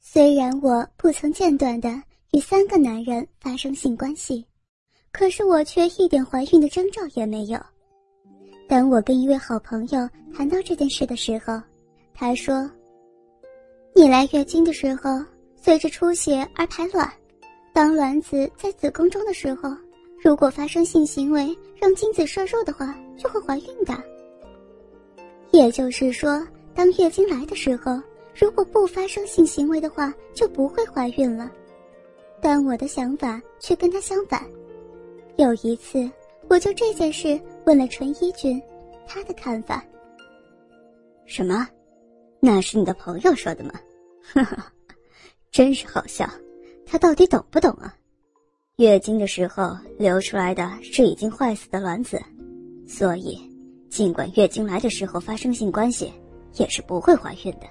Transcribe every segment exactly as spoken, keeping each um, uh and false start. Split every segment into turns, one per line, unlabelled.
虽然我不曾间断地与三个男人发生性关系，可是我却一点怀孕的征兆也没有。当我跟一位好朋友谈到这件事的时候，他说，你来月经的时候随着出血而排卵，当卵子在子宫中的时候，如果发生性行为让精子摄入的话，就会怀孕的。也就是说，当月经来的时候，如果不发生性行为的话，就不会怀孕了。但我的想法却跟他相反。有一次，我就这件事问了纯一君，他的看法。
什么？那是你的朋友说的吗？哈哈，真是好笑，他到底懂不懂啊？月经的时候流出来的是已经坏死的卵子，所以尽管月经来的时候发生性关系，也是不会怀孕的。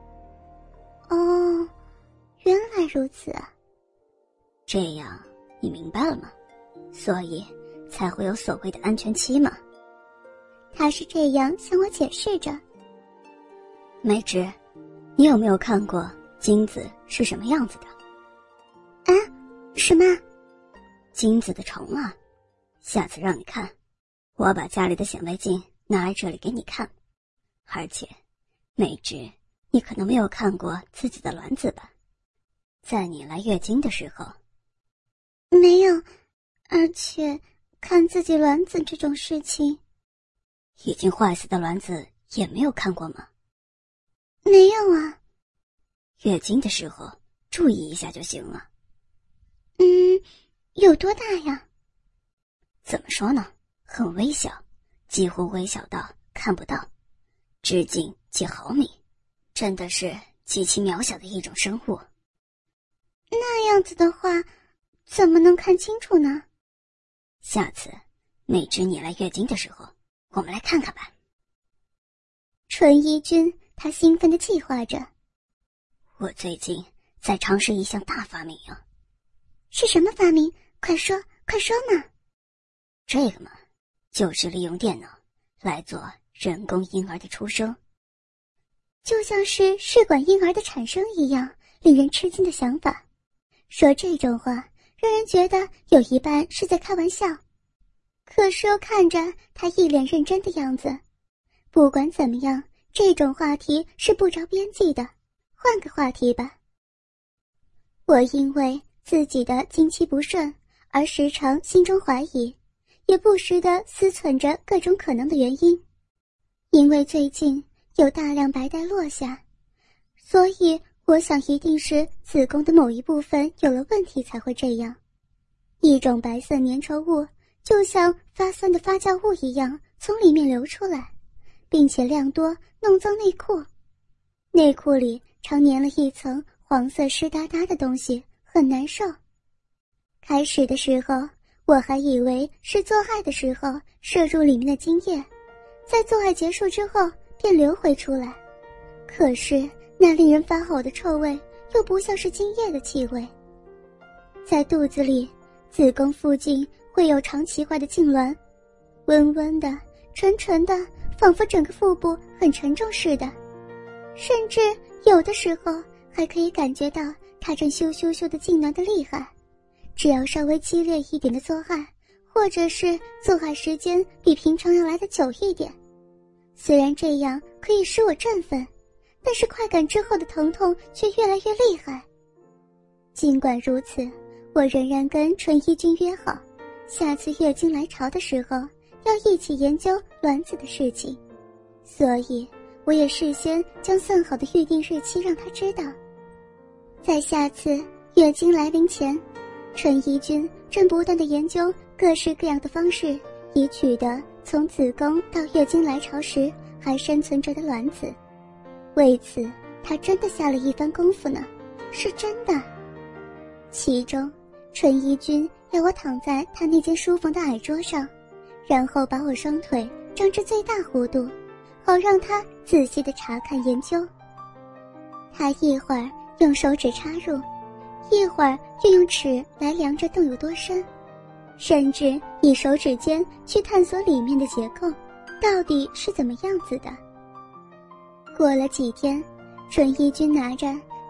哦，原来如此啊。
这样你明白了吗？所以才会有所谓的安全期嘛。
他是这样向我解释着。
梅枝，你有没有看过精子是什么样子的？
啊？什么？
精子的虫啊，下次让你看，我把家里的显微镜拿来这里给你看。而且，梅枝，你可能没有看过自己的卵子吧？在你来月经的时候。
没有，而且看自己卵子这种事情，
已经坏死的卵子也没有看过吗？
没有啊。
月经的时候注意一下就行了。
嗯，有多大呀？
怎么说呢？很微小，几乎微小到看不到，直径几毫米，真的是极其渺小的一种生物。
那样子的话，怎么能看清楚呢？
下次梅枝你来月经的时候，我们来看看吧。
纯一君他兴奋地计划着。
我最近在尝试一项大发明啊。
是什么发明？快说快说嘛。
这个嘛，就是利用电脑来做人工婴儿的出生，
就像是试管婴儿的产生一样，令人吃惊的想法。说这种话让人觉得有一半是在开玩笑，可是又看着他一脸认真的样子。不管怎么样，这种话题是不着边际的，换个话题吧。我因为自己的经期不顺而时常心中怀疑，也不时地思忖着各种可能的原因。因为最近有大量白带落下，所以我想一定是子宫的某一部分有了问题才会这样。一种白色粘稠物就像发酸的发酵物一样从里面流出来，并且量多，弄脏内裤。内裤里常粘了一层黄色湿哒哒的东西，很难受。开始的时候我还以为是做爱的时候摄入里面的精液，在做爱结束之后便流回出来。可是那令人发呕的臭味又不像是精液的气味。在肚子里，子宫附近会有长奇怪的痉挛，温温的，沉沉的，仿佛整个腹部很沉重似的，甚至有的时候还可以感觉到它正咻咻咻的痉挛的厉害。只要稍微激烈一点的做爱，或者是做爱时间比平常要来的久一点，虽然这样可以使我振奋，但是快感之后的疼痛却越来越厉害。尽管如此，我仍然跟纯一君约好，下次月经来潮的时候要一起研究卵子的事情，所以我也事先将算好的预定日期让他知道。在下次月经来临前，纯一君正不断地研究各式各样的方式，以取得从子宫到月经来潮时还生存着的卵子。为此他真的下了一番功夫呢，是真的。其中纯一君要我躺在他那间书房的矮桌上，然后把我双腿张至最大弧度，好让他仔细地查看研究。他一会儿用手指插入，一会儿又用尺来量着洞有多深，甚至以手指尖去探索里面的结构到底是怎么样子的。过了几天，纯一君拿着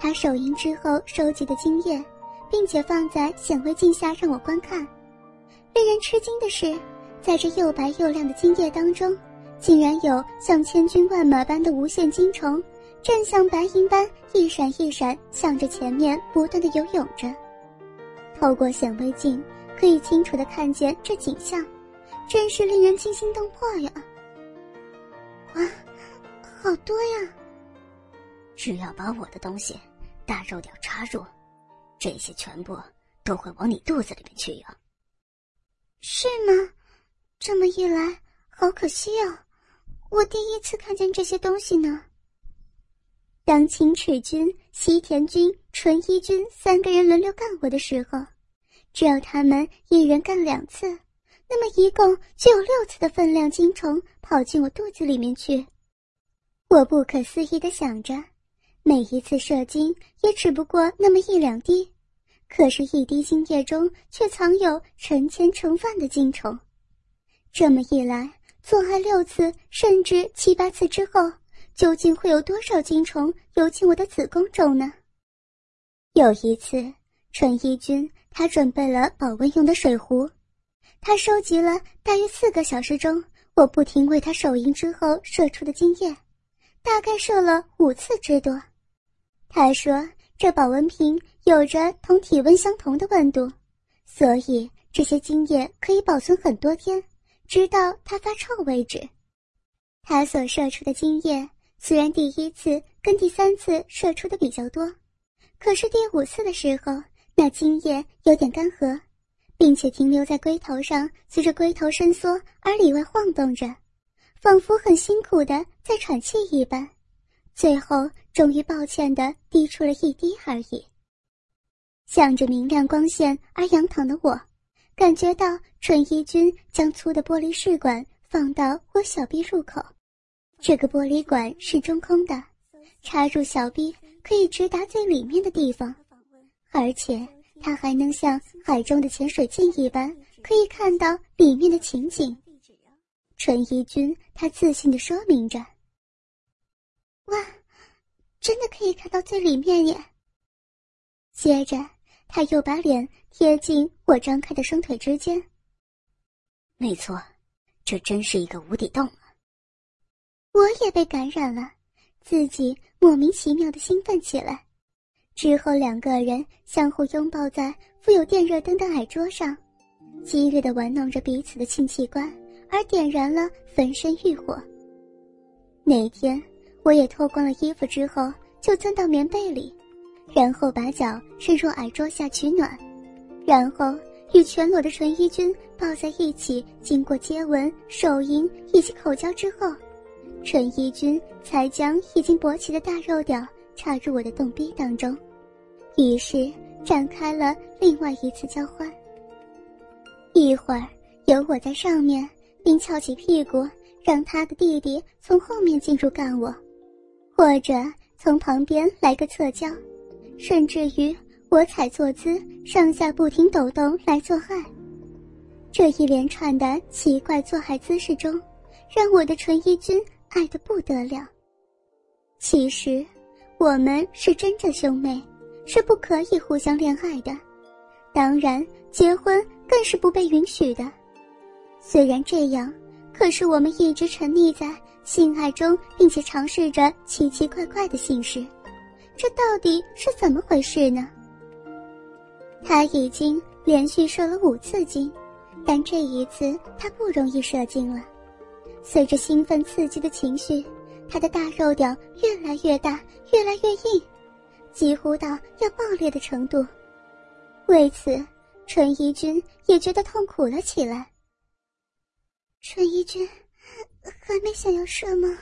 他手淫之后收集的精液，并且放在显微镜下让我观看。令人吃惊的是，在这又白又亮的精液当中，竟然有像千军万马般的无限精虫，正像白银般一闪一闪向着前面不断的游泳着。透过显微镜可以清楚地看见这景象，真是令人惊心动魄呀！哇，好多呀！
只要把我的东西大肉屌插入，这些全部都会往你肚子里面去呀。
是吗？这么一来好可惜啊，我第一次看见这些东西呢。当青赤君、西田君、纯一君三个人轮流干我的时候，只要他们一人干两次，那么一共就有六次的分量精虫跑进我肚子里面去。我不可思议地想着，每一次射精也只不过那么一两滴，可是一滴精液中却藏有成千成万的精虫。这么一来，做爱六次甚至七八次之后，究竟会有多少精虫游进我的子宫中呢？有一次，纯一君他准备了保温用的水壶，他收集了大约四个小时中我不停为他手淫之后射出的精液，大概射了五次之多。他说这保温瓶有着同体温相同的温度，所以这些精液可以保存很多天，直到它发臭为止。他所射出的精液虽然第一次跟第三次射出的比较多，可是第五次的时候，那精液有点干涸，并且停留在龟头上，随着龟头伸缩而里外晃动着，仿佛很辛苦的在喘气一般，最后终于抱歉地滴出了一滴而已。向着明亮光线而仰躺的我，感觉到纯一君将粗的玻璃试管放到我小臂入口，这个玻璃管是中空的，插入小臂可以直达最里面的地方，而且它还能像海中的潜水镜一般，可以看到里面的情景。纯一君他自信地说明着。哇，真的可以看到最里面耶！接着他又把脸贴近我张开的双腿之间。
没错，这真是一个无底洞啊！
我也被感染了，自己莫名其妙地兴奋起来。之后两个人相互拥抱在附有电热灯的矮桌上，激烈地玩弄着彼此的性器官，而点燃了焚身欲火。那天我也脱光了衣服之后，就钻到棉被里，然后把脚伸入矮桌下取暖，然后与全裸的纯一君抱在一起，经过接吻、手淫以及口交之后，纯一君才将已经勃起的大肉屌插入我的洞壁当中，于是展开了另外一次交欢。一会儿有我在上面，并翘起屁股让他的弟弟从后面进入干我，或者从旁边来个侧交，甚至于我踩坐姿上下不停抖动来做爱。这一连串的奇怪做爱姿势中，让我的纯一君爱得不得了。其实我们是真正兄妹，是不可以互相恋爱的，当然结婚更是不被允许的。虽然这样，可是我们一直沉溺在性爱中，并且尝试着奇奇怪怪的性事，这到底是怎么回事呢？他已经连续射了五次精，但这一次他不容易射精了。随着兴奋刺激的情绪，他的大肉屌越来越大，越来越硬，几乎到要爆裂的程度。为此，纯一君也觉得痛苦了起来。纯一君，还没想要射吗？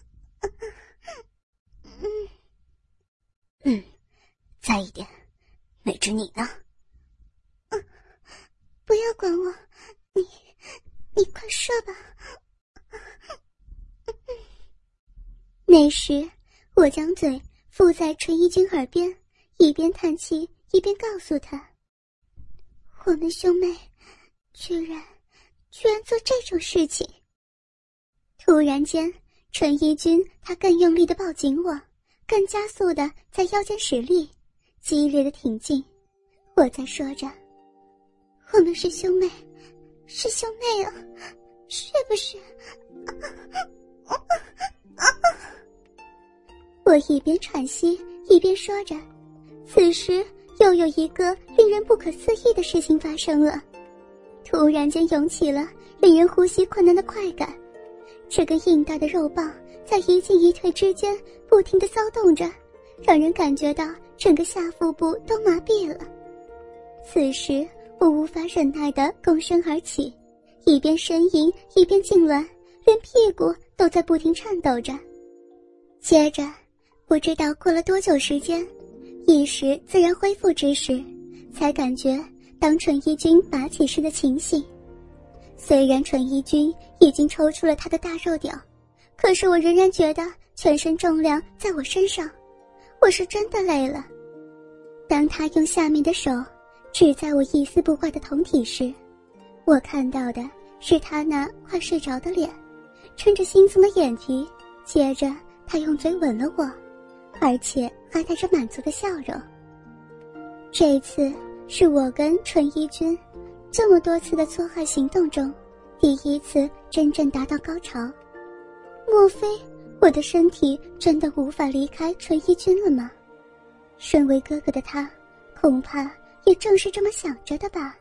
嗯，嗯，再一点。美芝你呢？
嗯，不要管我，你，你快射吧。那时，我将嘴附在纯一君耳边，一边叹气，一边告诉他：我们兄妹，居然。居然做这种事情！突然间，纯一君他更用力地抱紧我， 更加速的在腰间使力，激烈的挺进。我在说着，我们是兄妹，是兄妹啊，是不是？我一边喘息一边说着，此时又有一个令人不可思议的事情发生了，突然间涌起了令人呼吸困难的快感，这个硬大的肉棒在一进一退之间不停地骚动着，让人感觉到整个下腹部都麻痹了。此时我无法忍耐地躬身而起，一边呻吟一边痉挛，连屁股都在不停颤抖着。接着不知道过了多久时间，意识自然恢复之时，才感觉当纯一君拔起时的情形。虽然纯一君已经抽出了他的大肉屌，可是我仍然觉得全身重量在我身上，我是真的累了。当他用下面的手指在我一丝不挂的胴体时，我看到的是他那快睡着的脸，撑着惺忪的眼皮，接着他用嘴吻了我，而且还带着满足的笑容。这一次是我跟纯一君这么多次的撮合行动中第一次真正达到高潮。莫非我的身体真的无法离开纯一君了吗？身为哥哥的他恐怕也正是这么想着的吧。